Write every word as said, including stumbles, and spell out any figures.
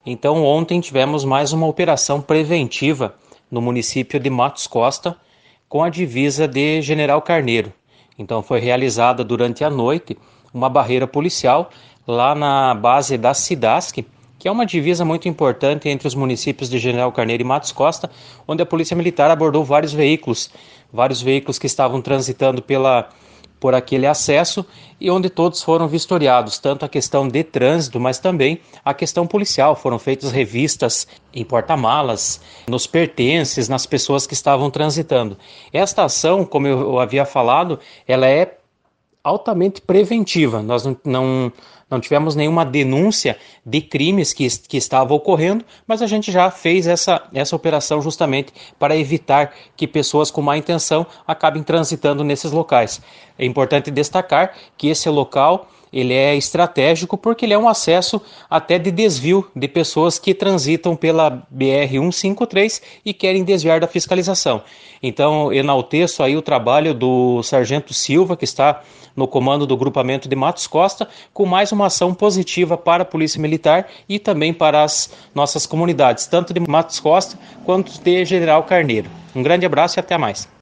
Então, ontem tivemos mais uma operação preventiva no município de Matos Costa, com a divisa de General Carneiro. Então, foi realizada durante a noite uma barreira policial lá na base da Cidasc, que é uma divisa muito importante entre os municípios de General Carneiro e Matos Costa, onde a Polícia Militar abordou vários veículos, vários veículos que estavam transitando pela por aquele acesso e onde todos foram vistoriados, tanto a questão de trânsito, mas também a questão policial. Foram feitas revistas em porta-malas, nos pertences, nas pessoas que estavam transitando. Esta ação, como eu havia falado, ela é altamente preventiva. Nós não, não, não tivemos nenhuma denúncia de crimes que, que estavam ocorrendo, mas a gente já fez essa, essa operação justamente para evitar que pessoas com má intenção acabem transitando nesses locais. É importante destacar que esse local ele é estratégico porque ele é um acesso até de desvio de pessoas que transitam pela B R cento e cinquenta e três e querem desviar da fiscalização. Então, enalteço aí o trabalho do Sargento Silva, que está no comando do grupamento de Matos Costa, com mais uma ação positiva para a Polícia Militar e também para as nossas comunidades, tanto de Matos Costa quanto de General Carneiro. Um grande abraço e até mais.